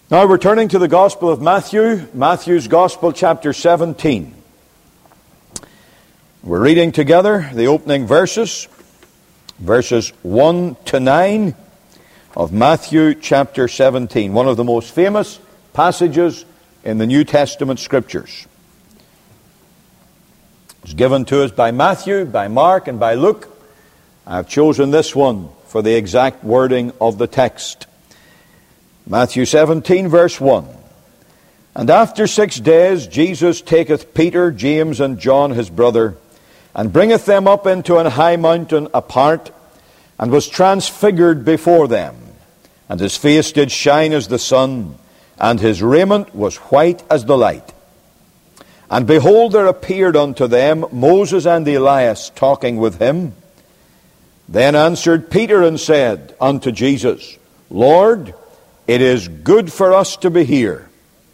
Now we're turning to the Gospel of Matthew, Matthew's Gospel, chapter 17. We're reading together the opening verses 1 to 9 of Matthew chapter 17, one of the most famous passages in the New Testament Scriptures. It's given to us by Matthew, by Mark, and by Luke. I've chosen this one for the exact wording of the text. Matthew 17, verse 1. And after 6 days Jesus taketh Peter, James, and John his brother, and bringeth them up into an high mountain apart, and was transfigured before them. And his face did shine as the sun, and his raiment was white as the light. And behold, there appeared unto them Moses and Elias talking with him. Then answered Peter and said unto Jesus, Lord, it is good for us to be here.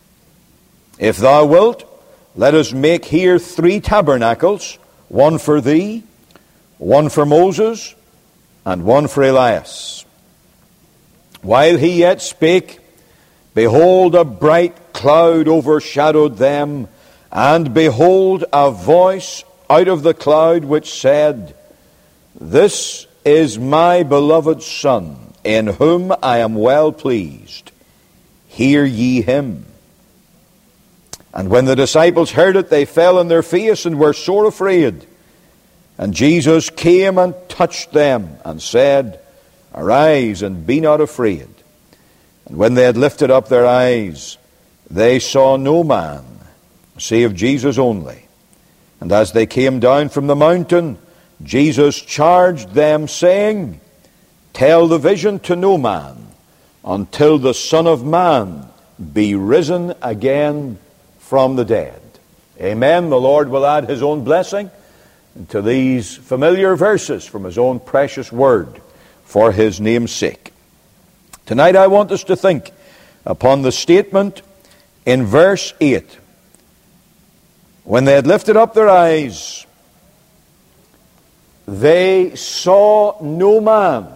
If thou wilt, let us make here 3 tabernacles, one for thee, one for Moses, and one for Elias. While he yet spake, behold, a bright cloud overshadowed them, and behold, a voice out of the cloud which said, This is my beloved Son, in whom I am well pleased. Hear ye him. And when the disciples heard it, they fell on their face and were sore afraid. And Jesus came and touched them, and said, Arise, and be not afraid. And when they had lifted up their eyes, they saw no man, save Jesus only. And as they came down from the mountain, Jesus charged them, saying, Tell the vision to no man, until the Son of Man be risen again from the dead. Amen. The Lord will add his own blessing to these familiar verses from his own precious word for his name's sake. Tonight I want us to think upon the statement in verse 8. When they had lifted up their eyes, they saw no man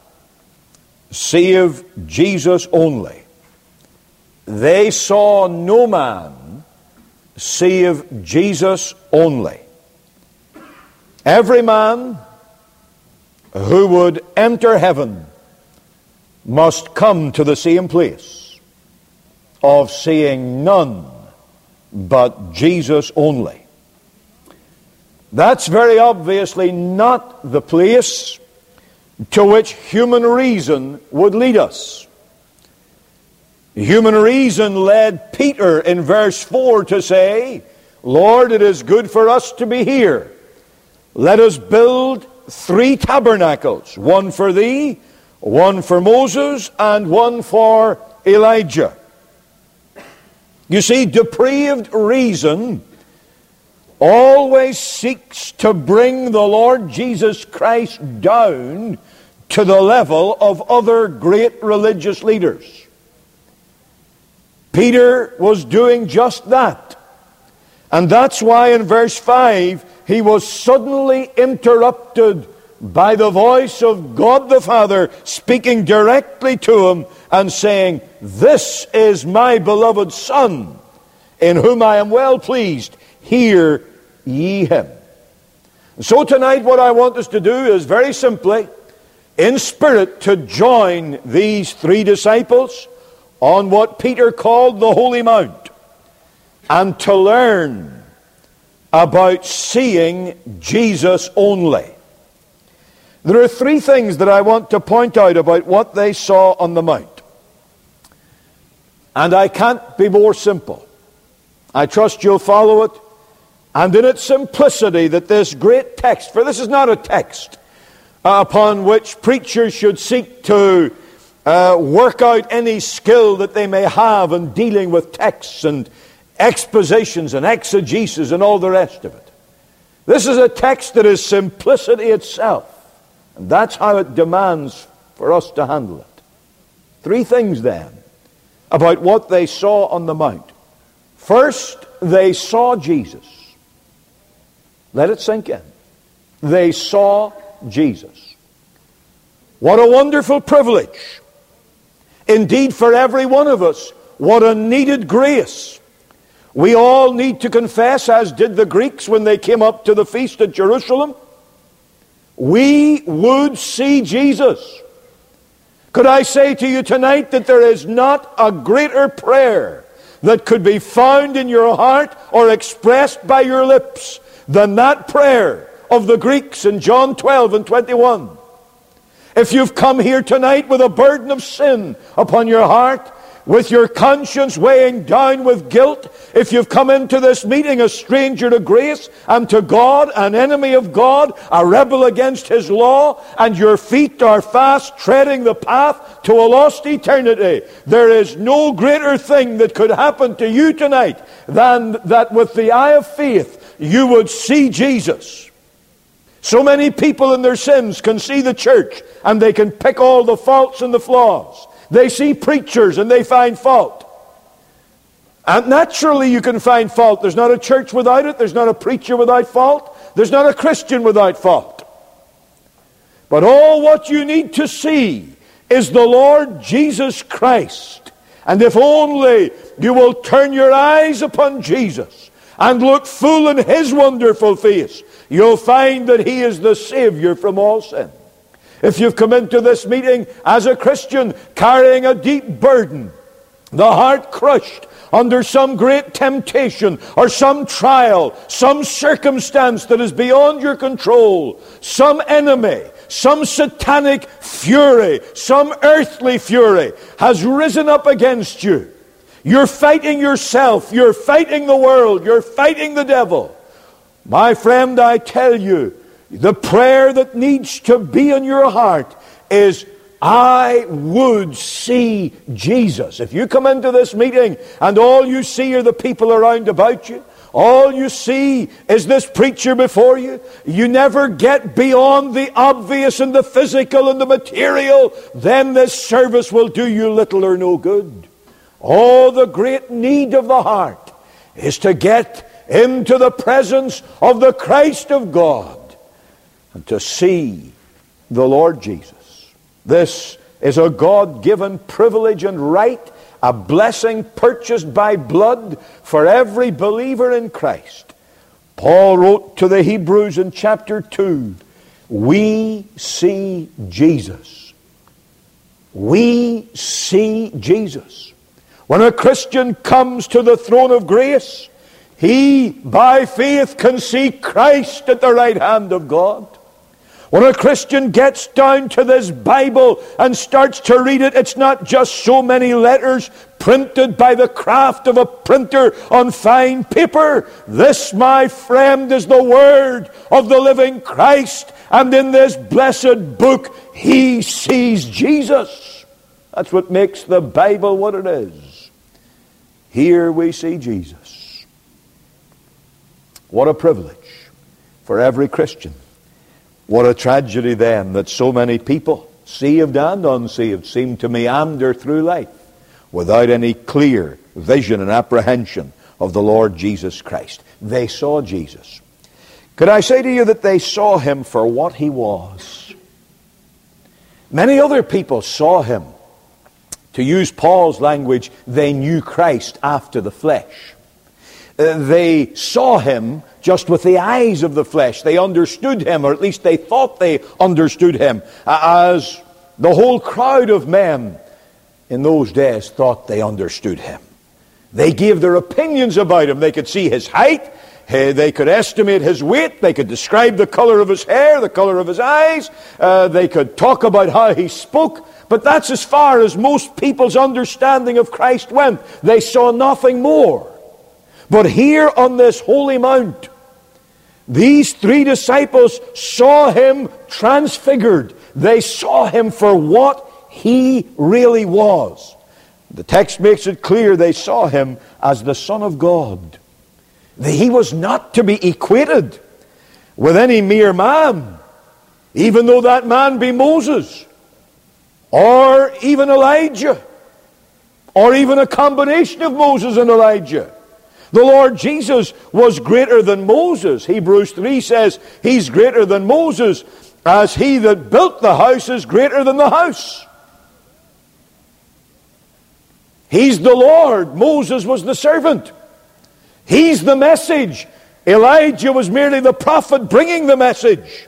save Jesus only. They saw no man save Jesus only. Every man who would enter heaven must come to the same place of seeing none but Jesus only. That's very obviously not the place to which human reason would lead us. Human reason led Peter in verse 4 to say, Lord, it is good for us to be here. Let us build 3 tabernacles, one for thee, one for Moses, and one for Elijah. You see, depraved reason always seeks to bring the Lord Jesus Christ down to the level of other great religious leaders. Peter was doing just that. And that's why in verse 5, he was suddenly interrupted by the voice of God the Father speaking directly to him and saying, This is my beloved Son, in whom I am well pleased. Hear ye him. So tonight what I want us to do is very simply, in spirit, to join these 3 disciples on what Peter called the Holy Mount, and to learn about seeing Jesus only. There are 3 things that I want to point out about what they saw on the Mount. And I can't be more simple. I trust you'll follow it. And in its simplicity that this great text, for this is not a text upon which preachers should seek to work out any skill that they may have in dealing with texts and expositions and exegesis and all the rest of it. This is a text that is simplicity itself. And that's how it demands for us to handle it. 3 things then about what they saw on the Mount. First, they saw Jesus. Let it sink in. They saw Jesus. What a wonderful privilege. Indeed, for every one of us what a needed grace. We all need to confess, as did the Greeks when they came up to the feast at Jerusalem, we would see Jesus. Could I say to you tonight that there is not a greater prayer that could be found in your heart or expressed by your lips than that prayer of the Greeks in John 12 and 21. If you've come here tonight with a burden of sin upon your heart, with your conscience weighing down with guilt, if you've come into this meeting a stranger to grace and to God, an enemy of God, a rebel against His law, and your feet are fast treading the path to a lost eternity, there is no greater thing that could happen to you tonight than that with the eye of faith you would see Jesus. So many people in their sins can see the church and they can pick all the faults and the flaws. They see preachers and they find fault. And naturally you can find fault. There's not a church without it. There's not a preacher without fault. There's not a Christian without fault. But all what you need to see is the Lord Jesus Christ. And if only you will turn your eyes upon Jesus and look full in His wonderful face, you'll find that He is the Savior from all sin. If you've come into this meeting as a Christian carrying a deep burden, the heart crushed under some great temptation or some trial, some circumstance that is beyond your control, some enemy, some satanic fury, some earthly fury has risen up against you. You're fighting yourself, you're fighting the world, you're fighting the devil. My friend, I tell you, the prayer that needs to be in your heart is, I would see Jesus. If you come into this meeting and all you see are the people around about you, all you see is this preacher before you, you never get beyond the obvious and the physical and the material, then this service will do you little or no good. Oh, the great need of the heart is to get into the presence of the Christ of God and to see the Lord Jesus. This is a God-given privilege and right, a blessing purchased by blood for every believer in Christ. Paul wrote to the Hebrews in chapter 2, we see Jesus. We see Jesus. When a Christian comes to the throne of grace, he, by faith, can see Christ at the right hand of God. When a Christian gets down to this Bible and starts to read it, it's not just so many letters printed by the craft of a printer on fine paper. This, my friend, is the Word of the living Christ. And in this blessed book, he sees Jesus. That's what makes the Bible what it is. Here we see Jesus. What a privilege for every Christian. What a tragedy then that so many people, saved and unsaved, seem to meander through life without any clear vision and apprehension of the Lord Jesus Christ. They saw Jesus. Could I say to you that they saw Him for what He was? Many other people saw Him. To use Paul's language, they knew Christ after the flesh. They saw Him just with the eyes of the flesh. They understood Him, or at least they thought they understood Him, as the whole crowd of men in those days thought they understood Him. They gave their opinions about Him. They could see His height. They could estimate His weight. They could describe the color of His hair, the color of His eyes. They could talk about how He spoke. But that's as far as most people's understanding of Christ went. They saw nothing more. But here on this holy mount, these three disciples saw Him transfigured. They saw Him for what He really was. The text makes it clear they saw Him as the Son of God. He was not to be equated with any mere man, even though that man be Moses, or even Elijah, or even a combination of Moses and Elijah. The Lord Jesus was greater than Moses. Hebrews 3 says He's greater than Moses, as he that built the house is greater than the house. He's the Lord. Moses was the servant. He's the message. Elijah was merely the prophet bringing the message.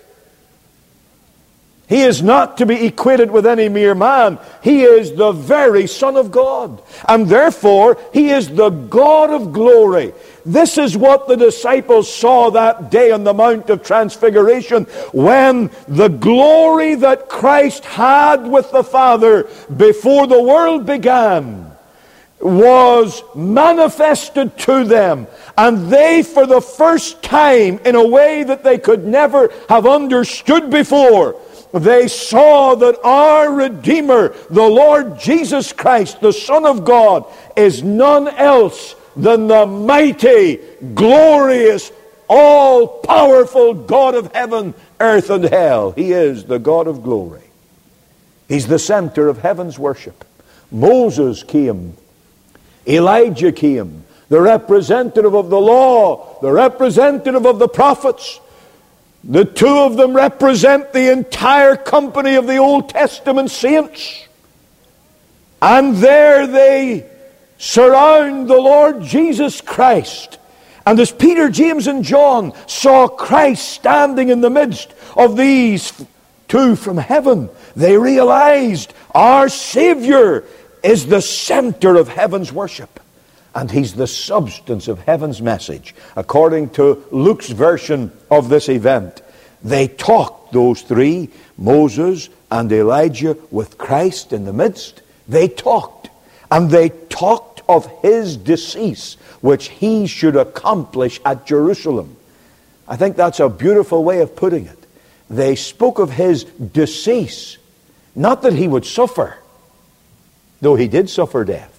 He is not to be equated with any mere man. He is the very Son of God. And therefore, He is the God of glory. This is what the disciples saw that day on the Mount of Transfiguration, when the glory that Christ had with the Father before the world began was manifested to them. And they, for the first time, in a way that they could never have understood before, they saw that our Redeemer, the Lord Jesus Christ, the Son of God, is none else than the mighty, glorious, all-powerful God of heaven, earth, and hell. He is the God of glory. He's the center of heaven's worship. Moses came. Elijah came. The representative of the law, the representative of the prophets. The two of them represent the entire company of the Old Testament saints. And there they surround the Lord Jesus Christ. And as Peter, James, and John saw Christ standing in the midst of these two from heaven, they realized our Savior is the center of heaven's worship. And He's the substance of heaven's message. According to Luke's version of this event, they talked, those three, Moses and Elijah, with Christ in the midst. They talked. And they talked of His decease, which He should accomplish at Jerusalem. I think that's a beautiful way of putting it. They spoke of His decease. Not that He would suffer, though He did suffer death.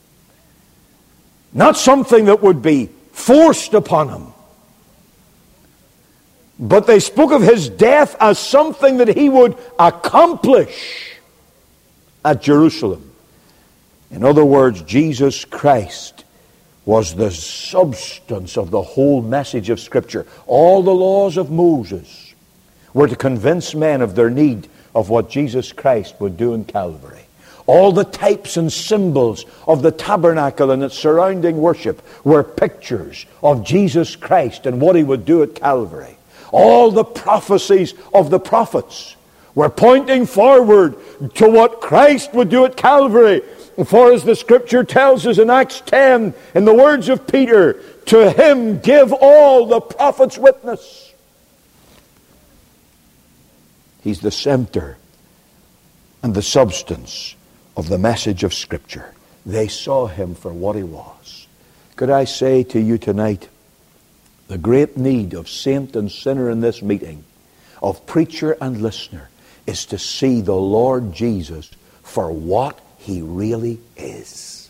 Not something that would be forced upon Him. But they spoke of His death as something that He would accomplish at Jerusalem. In other words, Jesus Christ was the substance of the whole message of Scripture. All the laws of Moses were to convince men of their need of what Jesus Christ would do in Calvary. All the types and symbols of the tabernacle and its surrounding worship were pictures of Jesus Christ and what He would do at Calvary. All the prophecies of the prophets were pointing forward to what Christ would do at Calvary. For as the Scripture tells us in Acts 10, in the words of Peter, to Him give all the prophets witness. He's the center and the substance of the message of Scripture. They saw Him for what He was. Could I say to you tonight, the great need of saint and sinner in this meeting, of preacher and listener, is to see the Lord Jesus for what He really is.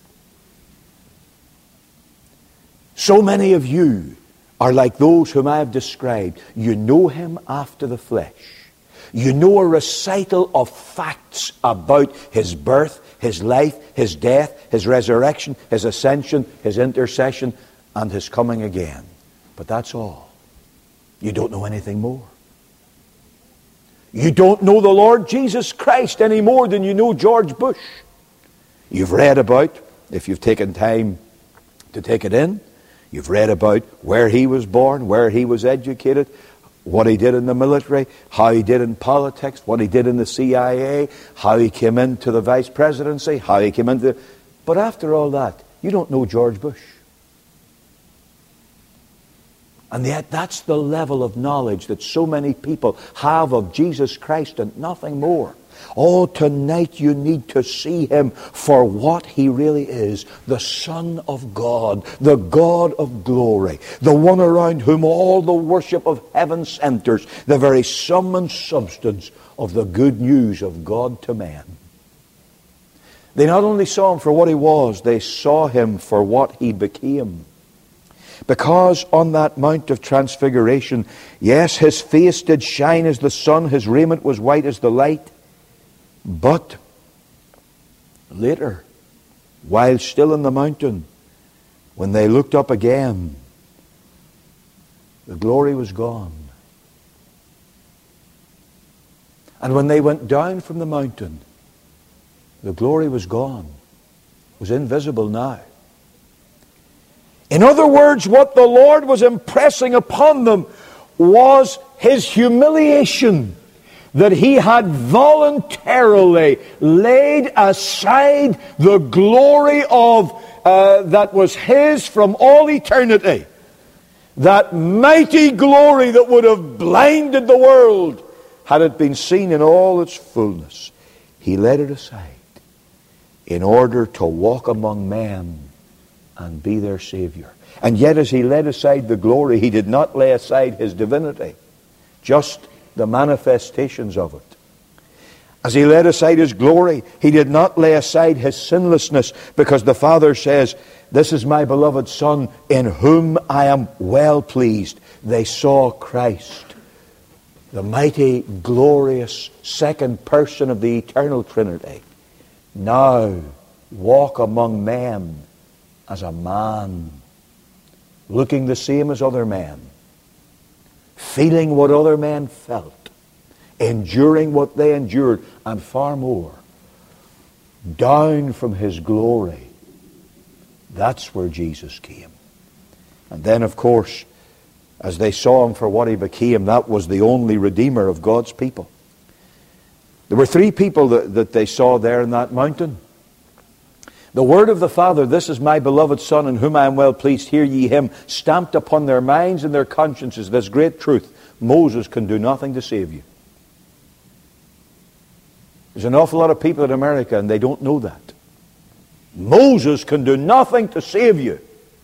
So many of you are like those whom I have described. You know Him after the flesh. You know a recital of facts about His birth, His life, His death, His resurrection, His ascension, His intercession, and His coming again. But that's all. You don't know anything more. You don't know the Lord Jesus Christ any more than you know George Bush. You've read about, if you've taken time to take it in, you've read about where he was born, where he was educated, what he did in the military, how he did in politics, what he did in the CIA, how he came into the vice presidency, how he came into... But after all that, you don't know George Bush. And yet that's the level of knowledge that so many people have of Jesus Christ and nothing more. Oh, tonight you need to see Him for what He really is. The Son of God, the God of glory, the one around whom all the worship of heaven centers, the very sum and substance of the good news of God to man. They not only saw Him for what He was, they saw Him for what He became. Because on that Mount of Transfiguration, yes, His face did shine as the sun, His raiment was white as the light. But later, while still in the mountain, when they looked up again, the glory was gone. And when they went down from the mountain, the glory was gone. was invisible now. In other words, what the Lord was impressing upon them was His humiliation, that He had voluntarily laid aside the glory of that was His from all eternity. That mighty glory that would have blinded the world had it been seen in all its fullness. He laid it aside in order to walk among men and be their Savior. And yet as He laid aside the glory, He did not lay aside His divinity, just the manifestations of it. As He laid aside His glory, He did not lay aside His sinlessness, because the Father says, "This is my beloved Son, in whom I am well pleased." They saw Christ, the mighty, glorious second person of the eternal Trinity, now walk among men as a man, looking the same as other men, feeling what other men felt, enduring what they endured, and far more, down from His glory. That's where Jesus came. And then, of course, as they saw Him for what He became, that was the only Redeemer of God's people. There were three people that they saw there in that mountain. The word of the Father, "This is my beloved Son, in whom I am well pleased, hear ye Him," stamped upon their minds and their consciences this great truth: Moses can do nothing to save you. There's an awful lot of people in America and they don't know that. Moses can do nothing to save you.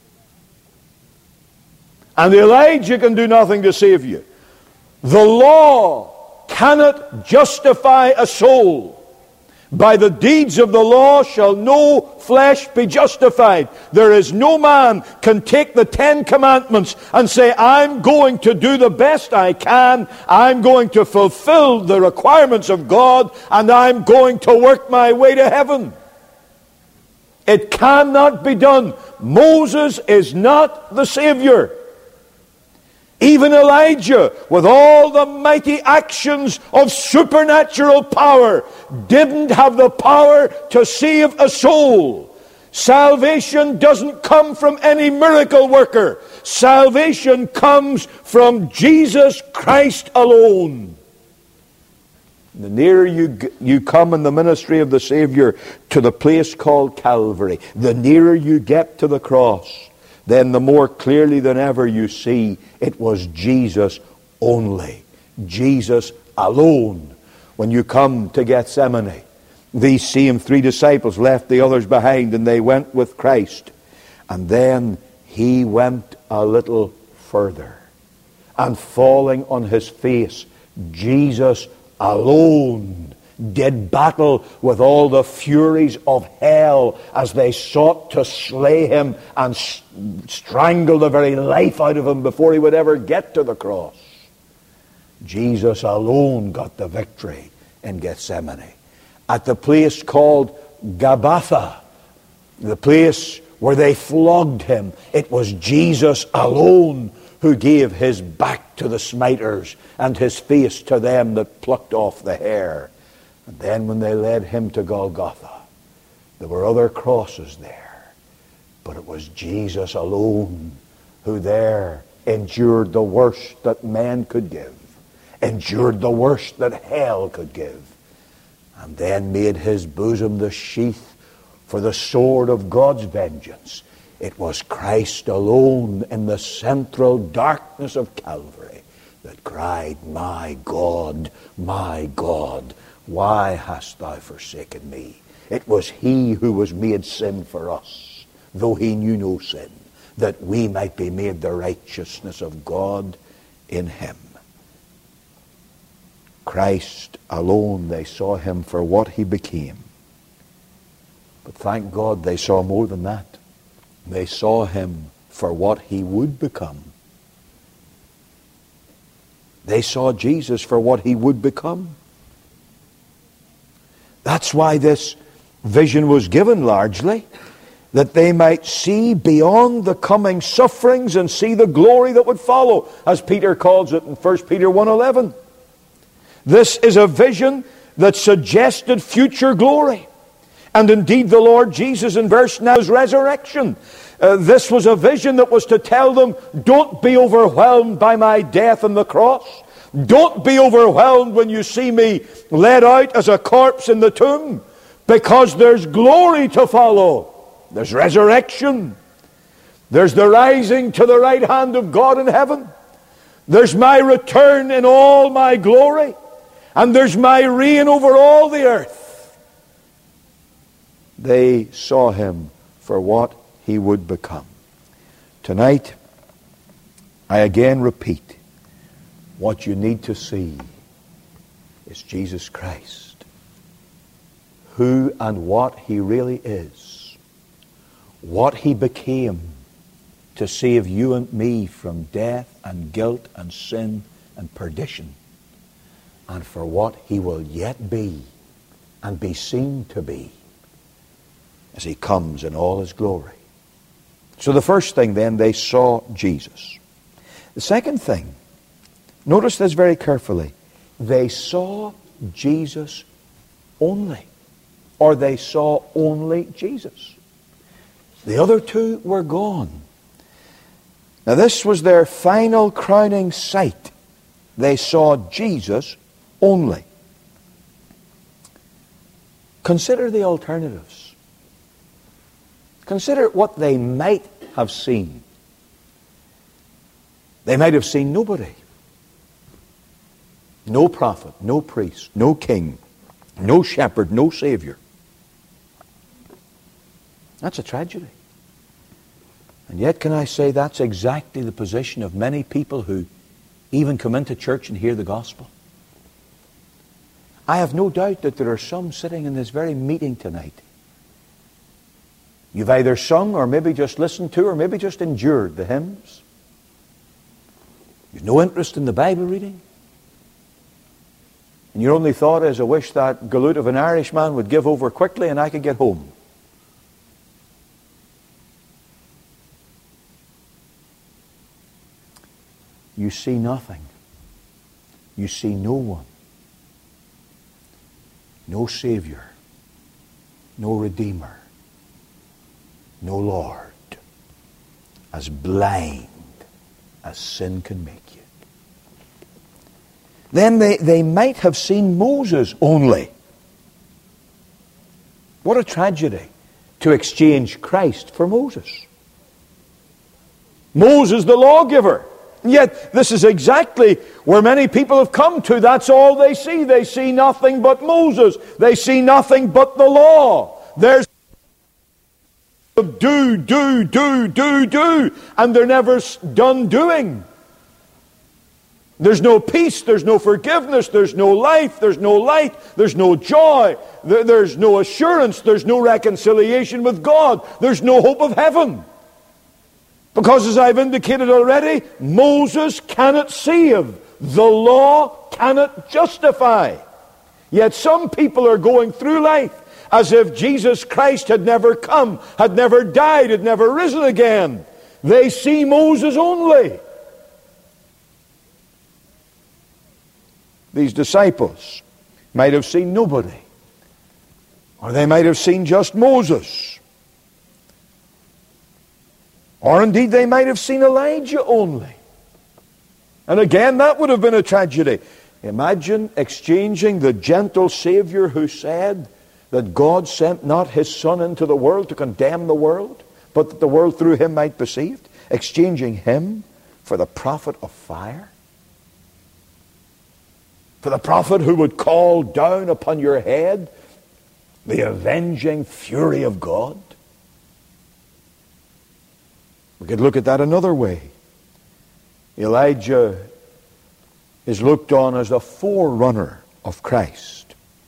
And Elijah can do nothing to save you. The law cannot justify a soul. By the deeds of the law shall no flesh be justified. There is no man can take the 10 Commandments and say, "I'm going to do the best I can. I'm going to fulfill the requirements of God, and I'm going to work my way to heaven." It cannot be done. Moses is not the Savior. Even Elijah, with all the mighty actions of supernatural power, didn't have the power to save a soul. Salvation doesn't come from any miracle worker. Salvation comes from Jesus Christ alone. The nearer you come in the ministry of the Savior to the place called Calvary, the nearer you get to the cross, then the more clearly than ever you see it was Jesus only, Jesus alone. When you come to Gethsemane, these same 3 disciples left the others behind and they went with Christ. And then He went a little further. And falling on His face, Jesus alone did battle with all the furies of hell as they sought to slay Him and strangle the very life out of Him before He would ever get to the cross. Jesus alone got the victory in Gethsemane. At the place called Gabbatha, the place where they flogged Him, it was Jesus alone who gave His back to the smiters and His face to them that plucked off the hair. And then when they led Him to Golgotha, there were other crosses there, but it was Jesus alone who there endured the worst that man could give, endured the worst that hell could give, and then made His bosom the sheath for the sword of God's vengeance. It was Christ alone in the central darkness of Calvary that cried, my God, why hast Thou forsaken me?" It was He who was made sin for us, though He knew no sin, that we might be made the righteousness of God in Him. Christ alone, they saw Him for what He became. But thank God they saw more than that. They saw Him for what He would become. They saw Jesus for what He would become. That's why this vision was given largely, that they might see beyond the coming sufferings and see the glory that would follow, as Peter calls it in 1 Peter 1:11. This is a vision that suggested future glory. And indeed the Lord Jesus in verse 9 is resurrection. This was a vision that was to tell them, don't be overwhelmed by my death on the cross. Don't be overwhelmed when you see me led out as a corpse in the tomb, because there's glory to follow. There's resurrection. There's the rising to the right hand of God in heaven. There's my return in all my glory. And there's my reign over all the earth. They saw him for what he would become. Tonight, I again repeat, what you need to see is Jesus Christ, who and what he really is, what he became to save you and me from death and guilt and sin and perdition, and for what he will yet be and be seen to be as he comes in all his glory. So the first thing then, they saw Jesus. The second thing, notice this very carefully, they saw Jesus only, or they saw only Jesus. The other two were gone. Now this was their final crowning sight. They saw Jesus only. Consider the alternatives. Consider what they might have seen. They might have seen nobody. No prophet, no priest, no king, no shepherd, no savior. That's a tragedy. And yet, can I say, that's exactly the position of many people who even come into church and hear the gospel. I have no doubt that there are some sitting in this very meeting tonight. You've either sung or maybe just listened to or maybe just endured the hymns. You've no interest in the Bible reading. And your only thought is, I wish that galoot of an Irishman would give over quickly and I could get home. You see nothing. You see no one. No Savior. No Redeemer. No Lord. As blind as sin can make you. Then they might have seen Moses only. What a tragedy to exchange Christ for Moses. Moses the lawgiver. And yet this is exactly where many people have come to. That's all they see. They see nothing but Moses. They see nothing but the law. There's do, and they're never done doing. There's no peace, there's no forgiveness, there's no life, there's no light, there's no joy, there's no assurance, there's no reconciliation with God, there's no hope of heaven. Because as I've indicated already, Moses cannot save. The law cannot justify. Yet some people are going through life as if Jesus Christ had never come, had never died, had never risen again. They see Moses only. These disciples might have seen nobody. Or they might have seen just Moses. Or indeed they might have seen Elijah only. And again, that would have been a tragedy. Imagine exchanging the gentle Savior who said that God sent not His Son into the world to condemn the world, but that the world through Him might be saved. Exchanging Him for the prophet of fire. For the prophet who would call down upon your head the avenging fury of God. We could look at that another way. Elijah is looked on as the forerunner of Christ.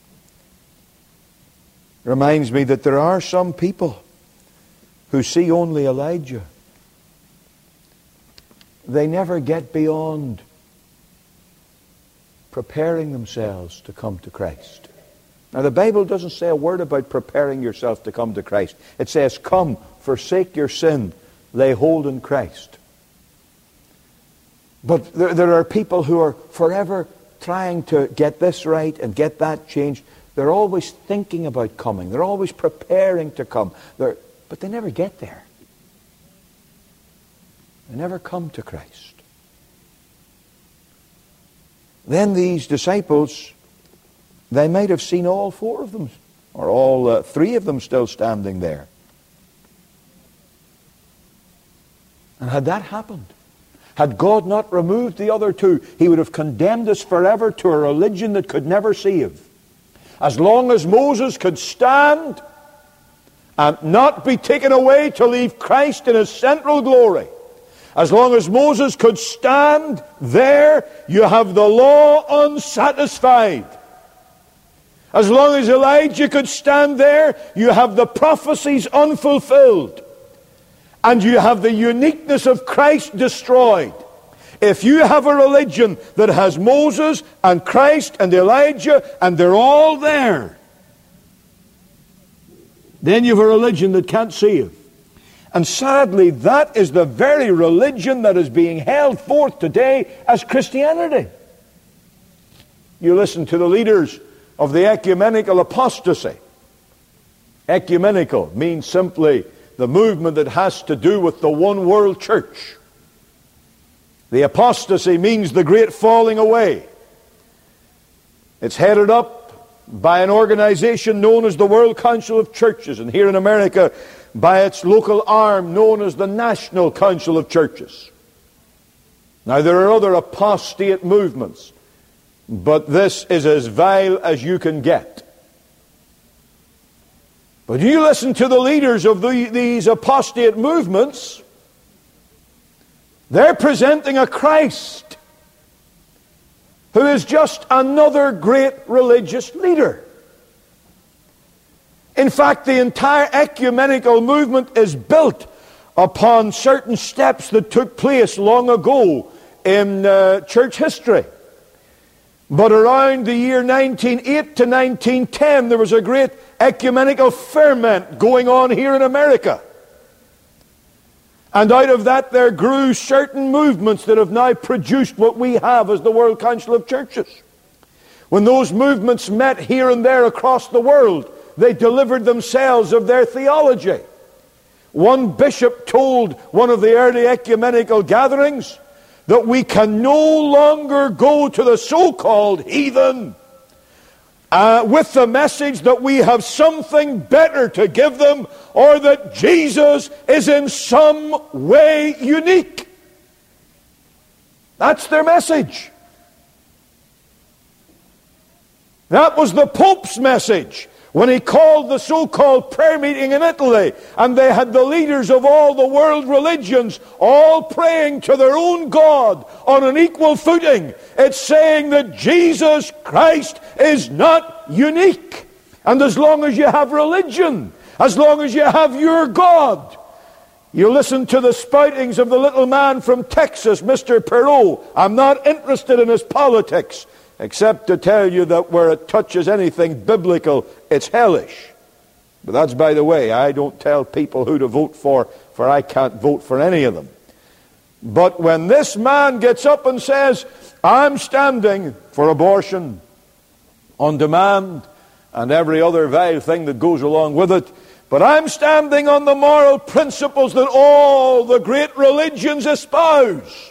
It reminds me that there are some people who see only Elijah. They never get beyond preparing themselves to come to Christ. Now the Bible doesn't say a word about preparing yourself to come to Christ. It says, come, forsake your sin, lay hold in Christ. But there are people who are forever trying to get this right and get that changed. They're always thinking about coming. They're always preparing to come. But they never get there. They never come to Christ. Then these disciples, they might have seen all four of them, or all three of them still standing there. And had that happened, had God not removed the other two, He would have condemned us forever to a religion that could never save. As long as Moses could stand and not be taken away to leave Christ in His central glory, as long as Moses could stand there, you have the law unsatisfied. As long as Elijah could stand there, you have the prophecies unfulfilled. And you have the uniqueness of Christ destroyed. If you have a religion that has Moses and Christ and Elijah and they're all there, then you have a religion that can't save. And sadly, that is the very religion that is being held forth today as Christianity. You listen to the leaders of the ecumenical apostasy. Ecumenical means simply the movement that has to do with the one world church. The apostasy means the great falling away. It's headed up by an organization known as the World Council of Churches, and here in America by its local arm known as the National Council of Churches. Now there are other apostate movements, but this is as vile as you can get. But you listen to the leaders of these apostate movements, they're presenting a Christ who is just another great religious leader. In fact, the entire ecumenical movement is built upon certain steps that took place long ago in church history. But around the year 1908 to 1910, there was a great ecumenical ferment going on here in America. And out of that there grew certain movements that have now produced what we have as the World Council of Churches. When those movements met here and there across the world, they delivered themselves of their theology. One bishop told one of the early ecumenical gatherings that we can no longer go to the so-called heathen with the message that we have something better to give them, or that Jesus is in some way unique. That's their message. That was the Pope's message when he called the so-called prayer meeting in Italy, and they had the leaders of all the world religions all praying to their own God on an equal footing. It's saying that Jesus Christ is not unique. And as long as you have religion, as long as you have your God, you listen to the spoutings of the little man from Texas, Mr. Perot. I'm not interested in his politics, except to tell you that where it touches anything biblical, it's hellish. But that's by the way. I don't tell people who to vote for I can't vote for any of them. But when this man gets up and says, I'm standing for abortion on demand and every other vile thing that goes along with it, but I'm standing on the moral principles that all the great religions espouse.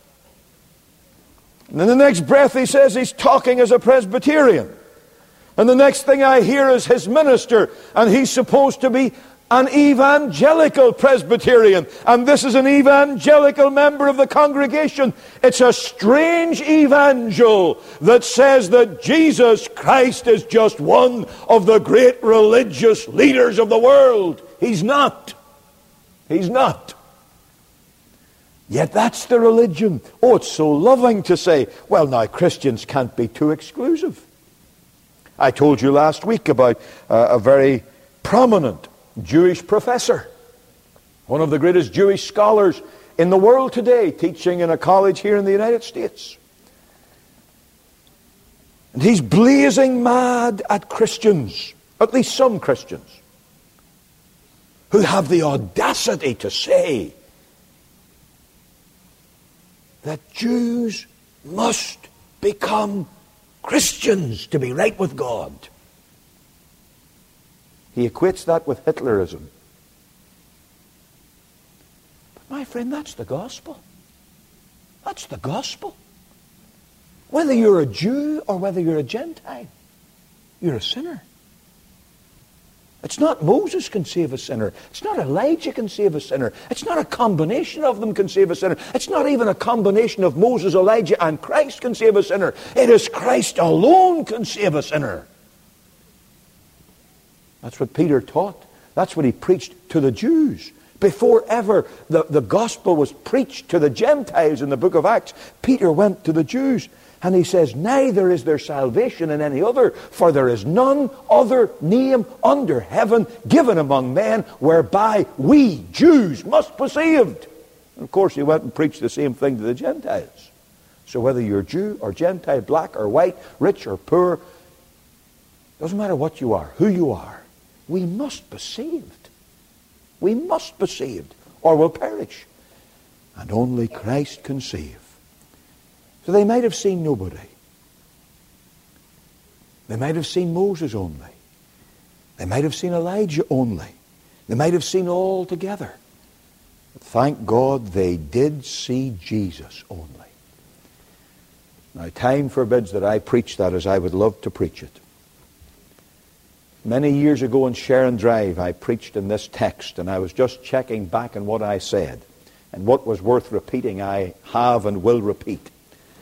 And in the next breath he says he's talking as a Presbyterian. And the next thing I hear is his minister, and he's supposed to be an evangelical Presbyterian. And this is an evangelical member of the congregation. It's a strange evangel that says that Jesus Christ is just one of the great religious leaders of the world. He's not. He's not. Yet that's the religion. Oh, it's so loving to say, well, now Christians can't be too exclusive. I told you last week about a very prominent Jewish professor, one of the greatest Jewish scholars in the world today, teaching in a college here in the United States. And he's blazing mad at Christians, at least some Christians, who have the audacity to say that Jews must become Christians to be right with God. He equates that with Hitlerism. But my friend, that's the gospel. That's the gospel. Whether you're a Jew or whether you're a Gentile, you're a sinner. It's not Moses can save a sinner. It's not Elijah can save a sinner. It's not a combination of them can save a sinner. It's not even a combination of Moses, Elijah, and Christ can save a sinner. It is Christ alone can save a sinner. That's what Peter taught. That's what he preached to the Jews. Before ever the gospel was preached to the Gentiles in the book of Acts, Peter went to the Jews. And he says, neither is there salvation in any other, for there is none other name under heaven given among men whereby we, Jews, must be saved. And of course, he went and preached the same thing to the Gentiles. So whether you're Jew or Gentile, black or white, rich or poor, doesn't matter what you are, who you are, we must be saved. We must be saved, or we'll perish. And only Christ can save. So they might have seen nobody. They might have seen Moses only. They might have seen Elijah only. They might have seen all together. But thank God they did see Jesus only. Now, time forbids that I preach that as I would love to preach it. Many years ago in Sharon Drive, I preached in this text, and I was just checking back on what I said. And what was worth repeating, I have and will repeat.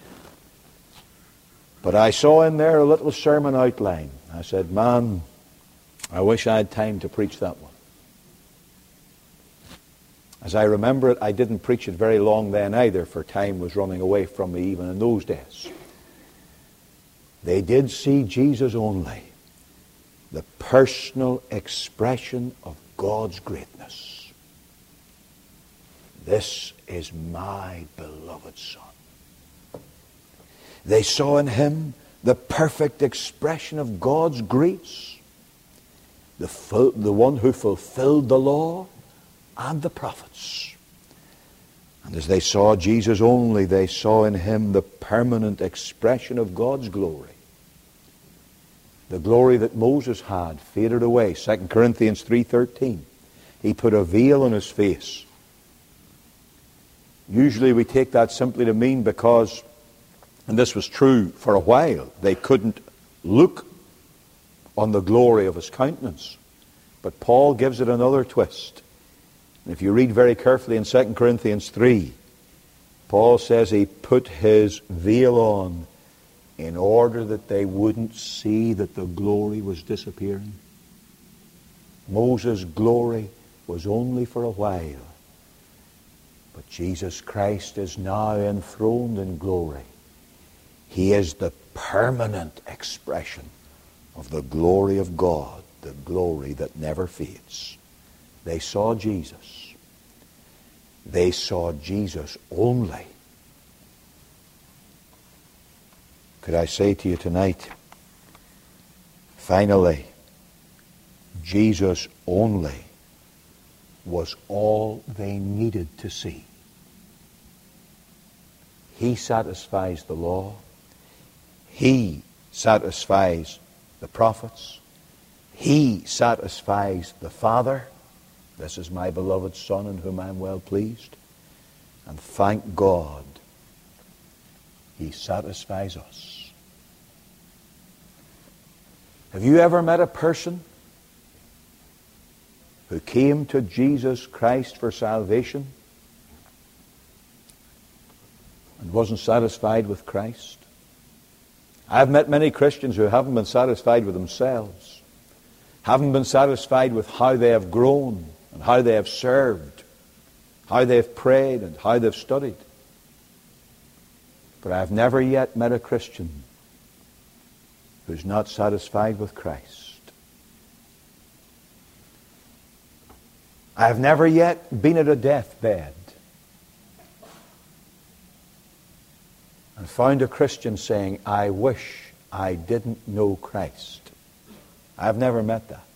But I saw in there a little sermon outline. I said, man, I wish I had time to preach that one. As I remember it, I didn't preach it very long then either, for time was running away from me even in those days. They did see Jesus only, the personal expression of God's greatness. This is my beloved Son. They saw in him the perfect expression of God's grace, the one who fulfilled the law and the prophets. And as they saw Jesus only, they saw in him the permanent expression of God's glory. The glory that Moses had faded away. 2 Corinthians 3:13. He put a veil on his face. Usually we take that simply to mean because, and this was true for a while, they couldn't look on the glory of his countenance. But Paul gives it another twist. And if you read very carefully in 2 Corinthians 3, Paul says he put his veil on in order that they wouldn't see that the glory was disappearing. Moses' glory was only for a while. But Jesus Christ is now enthroned in glory. He is the permanent expression of the glory of God, the glory that never fades. They saw Jesus. They saw Jesus only. Could I say to you tonight, finally, Jesus only was all they needed to see. He satisfies the law. He satisfies the prophets. He satisfies the Father. This is my beloved Son in whom I am well pleased. And thank God, he satisfies us. Have you ever met a person who came to Jesus Christ for salvation and wasn't satisfied with Christ? I've met many Christians who haven't been satisfied with themselves, haven't been satisfied with how they have grown and how they have served, how they've prayed and how they've studied. But I've never yet met a Christian who's not satisfied with Christ. I've never yet been at a deathbed and found a Christian saying, I wish I didn't know Christ. I've never met that.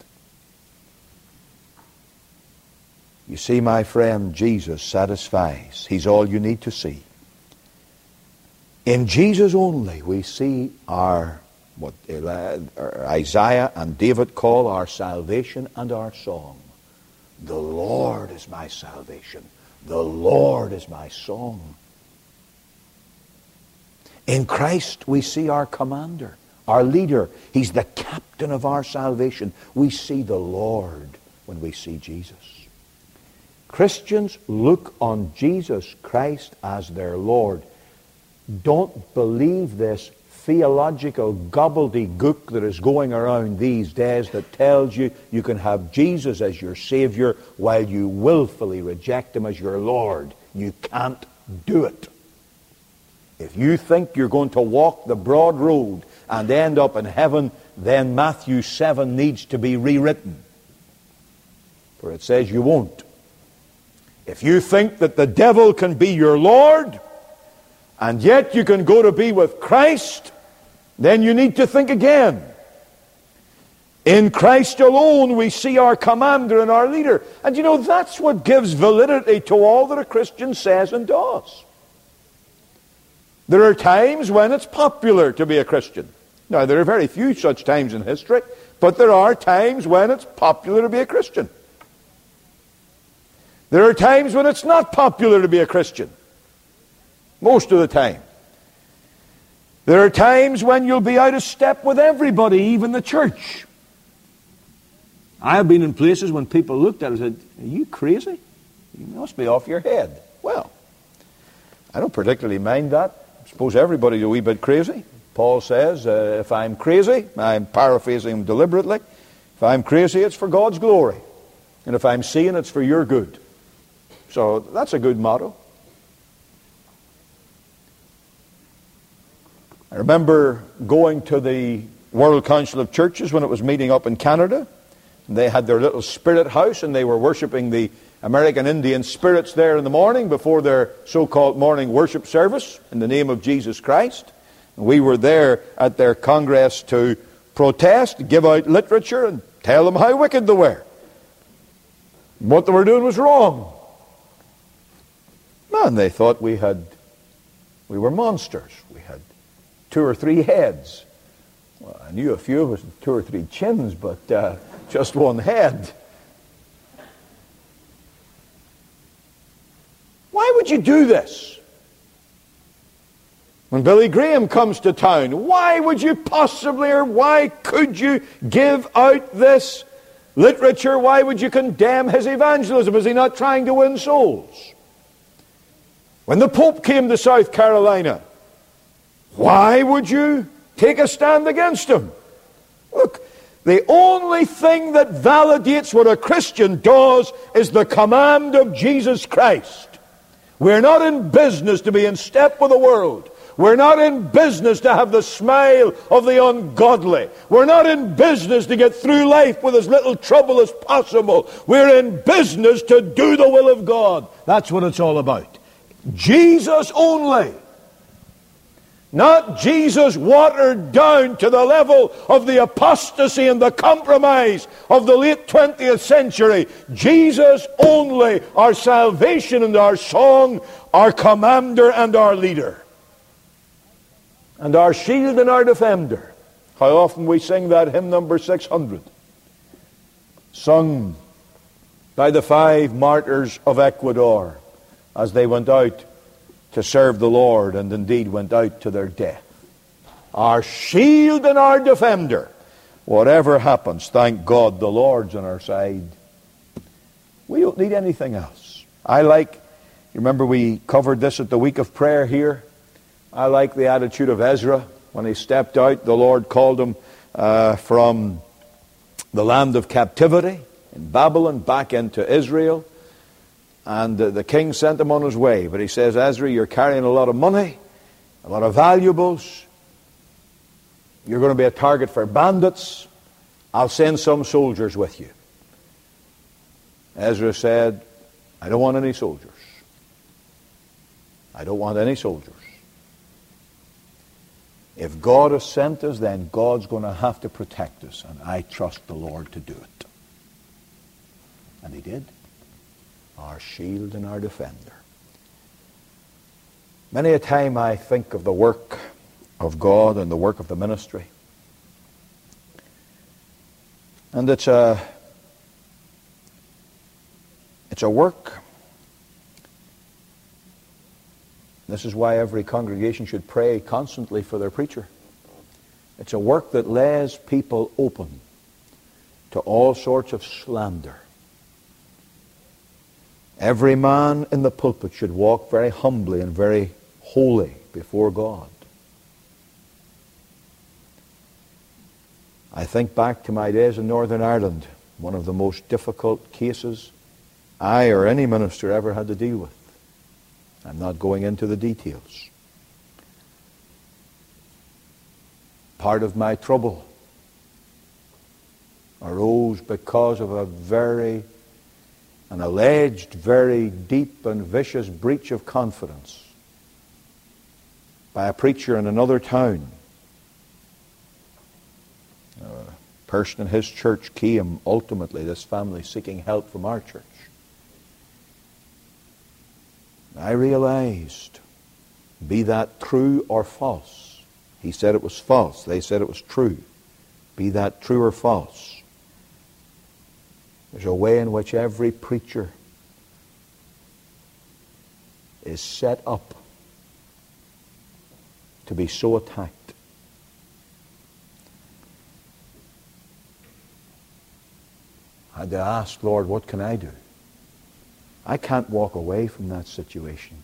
You see, my friend, Jesus satisfies. He's all you need to see. In Jesus only we see our what Isaiah and David call our salvation and our song. The Lord is my salvation. The Lord is my song. In Christ we see our commander, our leader. He's the captain of our salvation. We see the Lord when we see Jesus. Christians look on Jesus Christ as their Lord. Don't believe this theological gobbledygook that is going around these days that tells you you can have Jesus as your Savior while you willfully reject Him as your Lord. You can't do it. If you think you're going to walk the broad road and end up in heaven, then Matthew 7 needs to be rewritten. For it says you won't. If you think that the devil can be your Lord, and yet you can go to be with Christ, then you need to think again. In Christ alone we see our commander and our leader. And you know, that's what gives validity to all that a Christian says and does. There are times when it's popular to be a Christian. Now, there are very few such times in history, but there are times when it's popular to be a Christian. There are times when it's not popular to be a Christian. Most of the time. There are times when you'll be out of step with everybody, even the church. I have been in places when people looked at it and said, "Are you crazy? You must be off your head." Well, I don't particularly mind that. I suppose everybody's a wee bit crazy. Paul says, if I'm crazy, I'm paraphrasing him deliberately, if I'm crazy, it's for God's glory. And if I'm seeing, it's for your good. So that's a good motto. I remember going to the World Council of Churches when it was meeting up in Canada. They had their little spirit house and they were worshiping the American Indian spirits there in the morning before their so-called morning worship service in the name of Jesus Christ. And we were there at their congress to protest, give out literature and tell them how wicked they were. What they were doing was wrong. Man, they thought we were monsters. We had 2 or 3 heads. Well, I knew a few of us with 2 or 3 chins, but just one head. Why would you do this? When Billy Graham comes to town, why would you possibly, or why could you give out this literature? Why would you condemn his evangelism? Is he not trying to win souls? When the Pope came to South Carolina, why would you take a stand against him? Look, the only thing that validates what a Christian does is the command of Jesus Christ. We're not in business to be in step with the world. We're not in business to have the smile of the ungodly. We're not in business to get through life with as little trouble as possible. We're in business to do the will of God. That's what it's all about. Jesus only. Not Jesus watered down to the level of the apostasy and the compromise of the late 20th century. Jesus only, our salvation and our song, our commander and our leader. And our shield and our defender. How often we sing that hymn number 600. Sung by the 5 martyrs of Ecuador as they went out to serve the Lord, and indeed went out to their death. Our shield and our defender. Whatever happens, thank God the Lord's on our side. We don't need anything else. You remember we covered this at the week of prayer here. I like the attitude of Ezra. When he stepped out, the Lord called him from the land of captivity in Babylon back into Israel. And the king sent him on his way. But he says, Ezra, you're carrying a lot of money, a lot of valuables. You're going to be a target for bandits. I'll send some soldiers with you. Ezra said, I don't want any soldiers. I don't want any soldiers. If God has sent us, then God's going to have to protect us. And I trust the Lord to do it. And he did. Our shield and our defender. Many a time I think of the work of God and the work of the ministry. And it's a work. This is why every congregation should pray constantly for their preacher. It's a work that lays people open to all sorts of slander. Every man in the pulpit should walk very humbly and very holy before God. I think back to my days in Northern Ireland, one of the most difficult cases I or any minister ever had to deal with. I'm not going into the details. Part of my trouble arose because of an alleged very deep and vicious breach of confidence by a preacher in another town. A person in his church came, ultimately, this family, seeking help from our church. I realized, be that true or false. He said it was false. They said it was true. Be that true or false. There's a way in which every preacher is set up to be so attacked. I had to ask, Lord, what can I do? I can't walk away from that situation.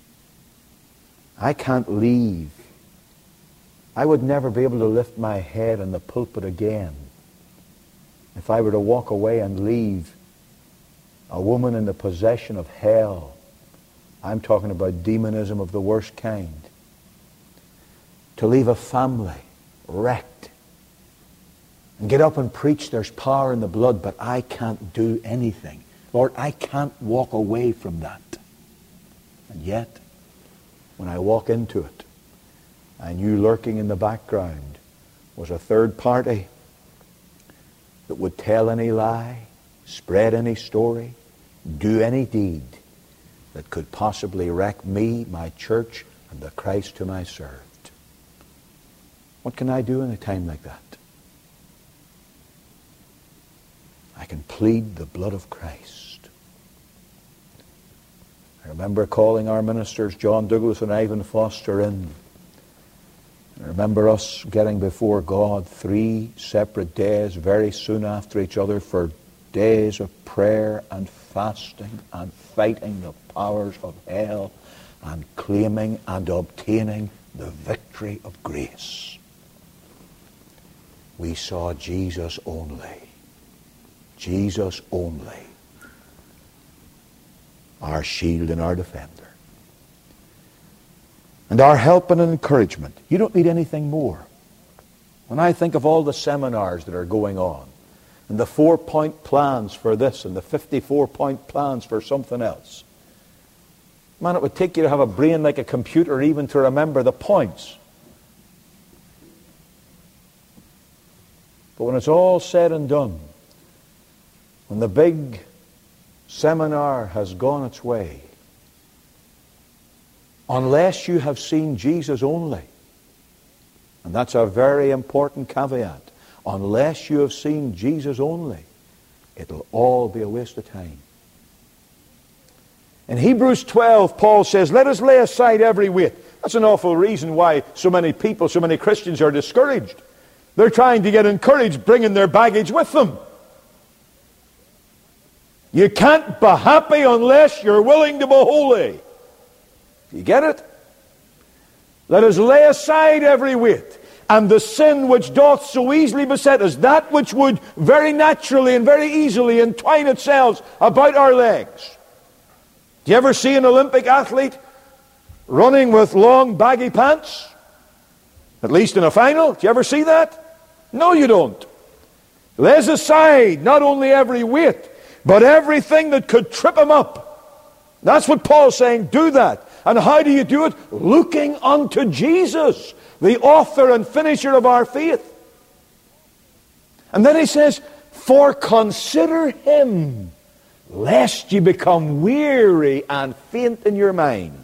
I can't leave. I would never be able to lift my head in the pulpit again if I were to walk away and leave a woman in the possession of hell. I'm talking about demonism of the worst kind. To leave a family wrecked and get up and preach there's power in the blood, but I can't do anything. Lord, I can't walk away from that. And yet, when I walk into it, I knew lurking in the background was a third party that would tell any lie, spread any story, do any deed that could possibly wreck me, my church, and the Christ whom I served. What can I do in a time like that? I can plead the blood of Christ. I remember calling our ministers, John Douglas and Ivan Foster, in. I remember us getting before God 3 separate days, very soon after each other, for days of prayer and fasting and fighting the powers of hell and claiming and obtaining the victory of grace. We saw Jesus only. Jesus only. Our shield and our defender. And our help and encouragement. You don't need anything more. When I think of all the seminars that are going on, and the 4-point plans for this, and the 54-point plans for something else, man, it would take you to have a brain like a computer even to remember the points. But when it's all said and done, when the big seminar has gone its way, unless you have seen Jesus only, and that's a very important caveat, unless you have seen Jesus only, it'll all be a waste of time. In Hebrews 12, Paul says, let us lay aside every weight. That's an awful reason why so many people, so many Christians are discouraged. They're trying to get encouraged, bringing their baggage with them. You can't be happy unless you're willing to be holy. You get it? Let us lay aside every weight, and the sin which doth so easily beset us, that which would very naturally and very easily entwine itself about our legs. Do you ever see an Olympic athlete running with long baggy pants? At least in a final. Do you ever see that? No, you don't. Lays aside not only every weight, but everything that could trip him up. That's what Paul's saying. Do that. And how do you do it? Looking unto Jesus, the author and finisher of our faith. And then he says, for consider him, lest you become weary and faint in your mind.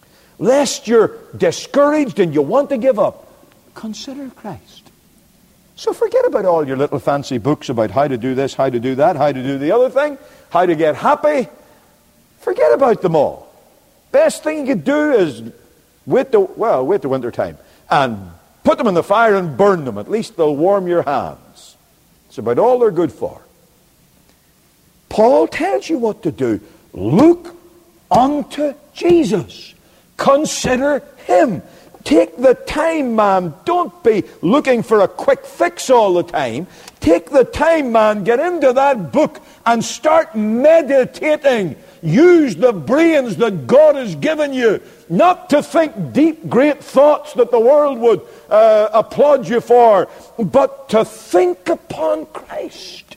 Lest you're discouraged and you want to give up. Consider Christ. So forget about all your little fancy books about how to do this, how to do that, how to do the other thing, how to get happy. Forget about them all. Best thing you could do is wait the winter time and put them in the fire and burn them. At least they'll warm your hands. It's about all they're good for. Paul tells you what to do. Look unto Jesus. Consider him. Take the time, man. Don't be looking for a quick fix all the time. Take the time, man. Get into that book and start meditating. Use the brains that God has given you. Not to think deep, great thoughts that the world would applaud you for, but to think upon Christ.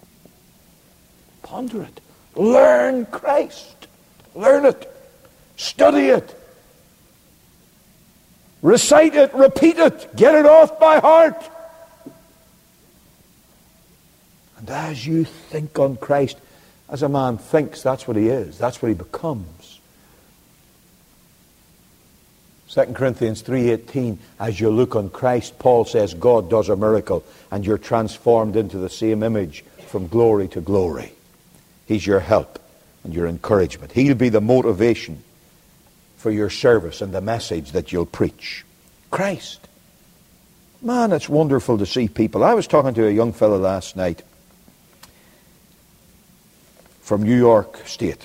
Ponder it. Learn Christ. Learn it. Study it. Recite it, repeat it, get it off by heart. And as you think on Christ, as a man thinks, that's what he is. That's what he becomes. 2 Corinthians 3:18, as you look on Christ, Paul says God does a miracle and you're transformed into the same image from glory to glory. He's your help and your encouragement. He'll be the motivation for your service and the message that you'll preach. Christ. Man, it's wonderful to see people. I was talking to a young fellow last night from New York State.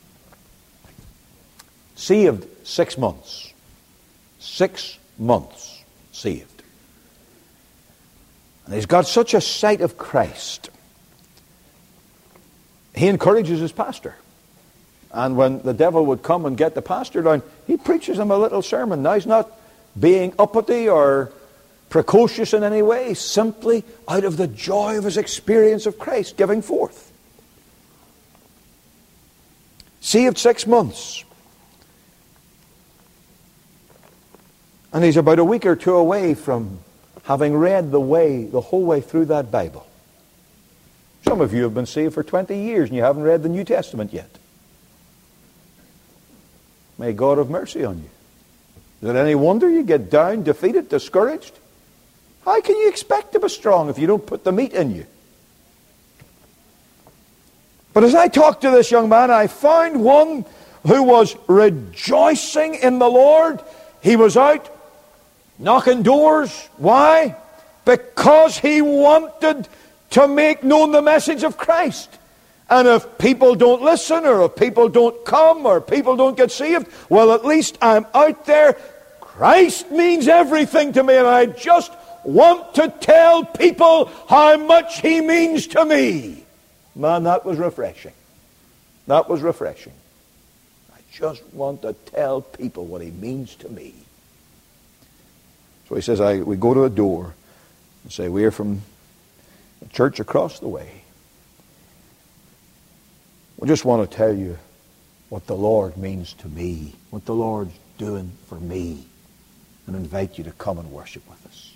Saved 6 months. 6 months saved. And he's got such a sight of Christ. He encourages his pastor. And when the devil would come and get the pastor down, he preaches him a little sermon. Now, he's not being uppity or precocious in any way, simply out of the joy of his experience of Christ giving forth. Saved 6 months. And he's about a week or two away from having read the whole way through that Bible. Some of you have been saved for 20 years and you haven't read the New Testament yet. May God have mercy on you. Is it any wonder you get down, defeated, discouraged? How can you expect to be strong if you don't put the meat in you? But as I talked to this young man, I found one who was rejoicing in the Lord. He was out knocking doors. Why? Because he wanted to make known the message of Christ. And if people don't listen, or if people don't come, or people don't get saved, well, at least I'm out there. Christ means everything to me, and I just want to tell people how much he means to me. Man, that was refreshing. That was refreshing. I just want to tell people what he means to me. So he says, we go to a door and say, we're from the church across the way. We just want to tell you what the Lord means to me, what the Lord's doing for me, and invite you to come and worship with us.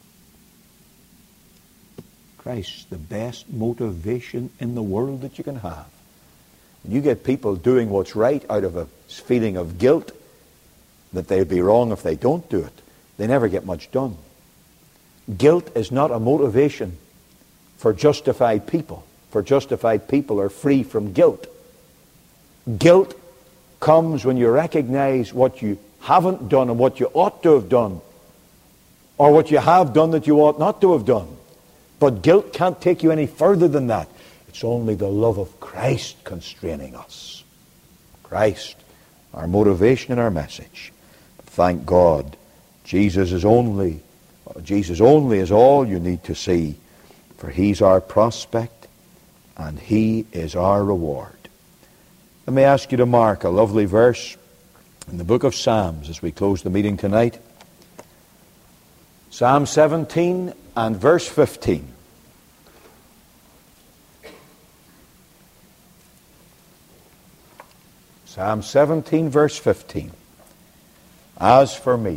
Christ, the best motivation in the world that you can have. When you get people doing what's right out of a feeling of guilt that they'd be wrong if they don't do it, they never get much done. Guilt is not a motivation for justified people. For justified people are free from guilt. Guilt comes when you recognize what you haven't done and what you ought to have done, or what you have done that you ought not to have done. But guilt can't take you any further than that. It's only the love of Christ constraining us. Christ, our motivation and our message. Thank God, Jesus only is all you need to see, for he's our prospect and he is our reward. Let me ask you to mark a lovely verse in the book of Psalms as we close the meeting tonight. Psalm 17 and verse 15. Psalm 17 verse 15. As for me.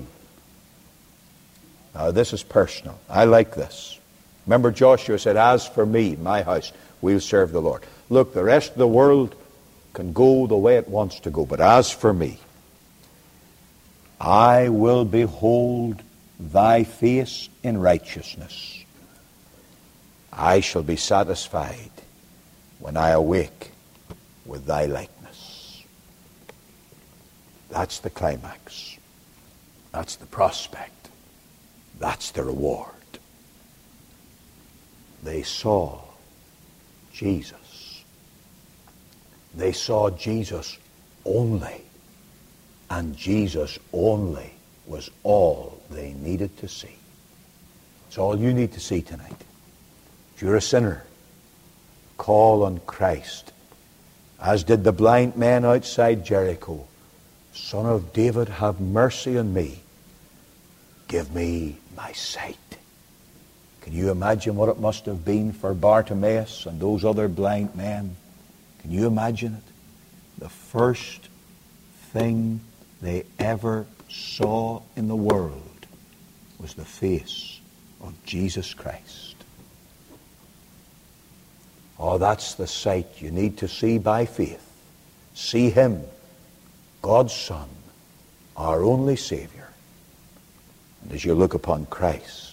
Now this is personal. I like this. Remember Joshua said, as for me, my house, we'll serve the Lord. Look, the rest of the world can go the way it wants to go. But as for me, I will behold thy face in righteousness. I shall be satisfied when I awake with thy likeness. That's the climax. That's the prospect. That's the reward. They saw Jesus. They saw Jesus only. And Jesus only was all they needed to see. It's all you need to see tonight. If you're a sinner, call on Christ. As did the blind men outside Jericho. Son of David, have mercy on me. Give me my sight. Can you imagine what it must have been for Bartimaeus and those other blind men? Can you imagine it? The first thing they ever saw in the world was the face of Jesus Christ. Oh, that's the sight you need to see by faith. See Him, God's Son, our only Savior. And as you look upon Christ,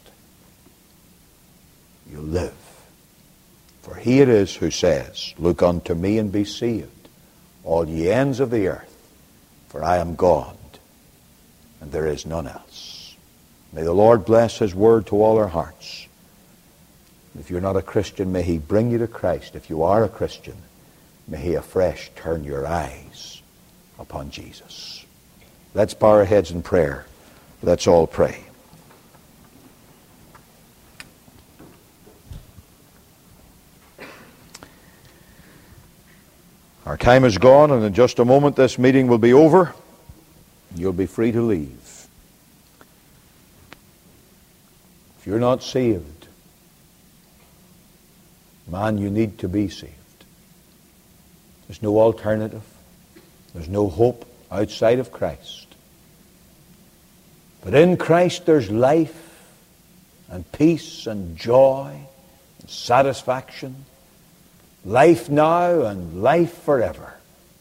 you live. For He it is who says, look unto me and be saved, all ye ends of the earth, for I am God, and there is none else. May the Lord bless His word to all our hearts. If you're not a Christian, may He bring you to Christ. If you are a Christian, may He afresh turn your eyes upon Jesus. Let's bow our heads in prayer. Let's all pray. Our time is gone, and in just a moment this meeting will be over. You'll be free to leave. If you're not saved, man, you need to be saved. There's no alternative. There's no hope outside of Christ. But in Christ there's life and peace and joy and satisfaction. Life now and life forever.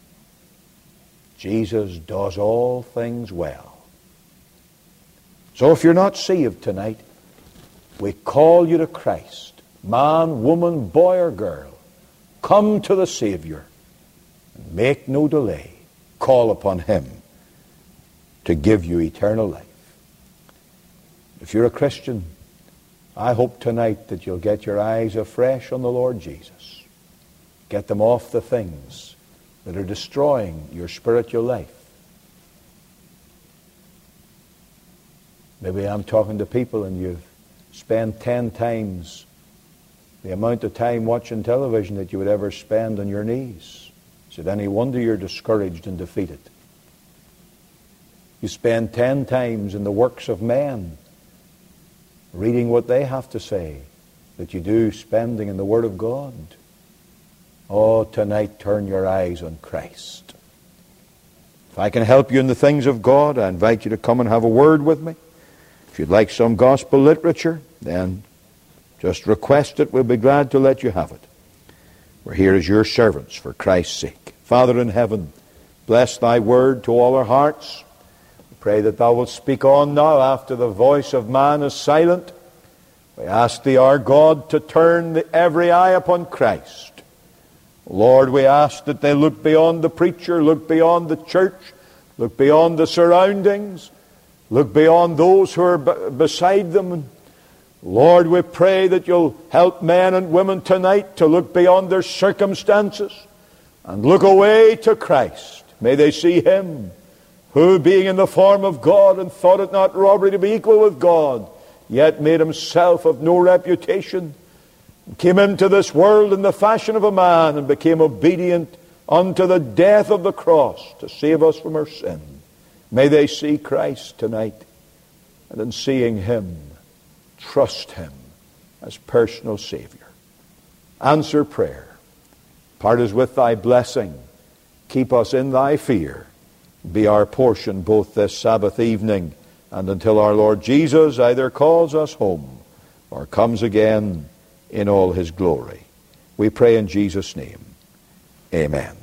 Jesus does all things well. So if you're not saved tonight, we call you to Christ. Man, woman, boy or girl, come to the Savior. And make no delay. Call upon Him to give you eternal life. If you're a Christian, I hope tonight that you'll get your eyes afresh on the Lord Jesus. Get them off the things that are destroying your spiritual life. Maybe I'm talking to people and you've spent 10 times the amount of time watching television that you would ever spend on your knees. Is it any wonder you're discouraged and defeated? You spend 10 times in the works of men, reading what they have to say, that you do spending in the Word of God. Oh, tonight turn your eyes on Christ. If I can help you in the things of God, I invite you to come and have a word with me. If you'd like some gospel literature, then just request it. We'll be glad to let you have it. We're here as your servants for Christ's sake. Father in heaven, bless thy word to all our hearts. We pray that thou wilt speak on now after the voice of man is silent. We ask thee, our God, to turn every eye upon Christ. Lord, we ask that they look beyond the preacher, look beyond the church, look beyond the surroundings, look beyond those who are beside them. Lord, we pray that you'll help men and women tonight to look beyond their circumstances and look away to Christ. May they see Him, who, being in the form of God and thought it not robbery to be equal with God, yet made Himself of no reputation, came into this world in the fashion of a man and became obedient unto the death of the cross to save us from our sin. May they see Christ tonight, and in seeing Him, trust Him as personal Savior. Answer prayer. Part us with thy blessing. Keep us in thy fear. Be our portion both this Sabbath evening and until our Lord Jesus either calls us home or comes again in all His glory. We pray in Jesus' name. Amen.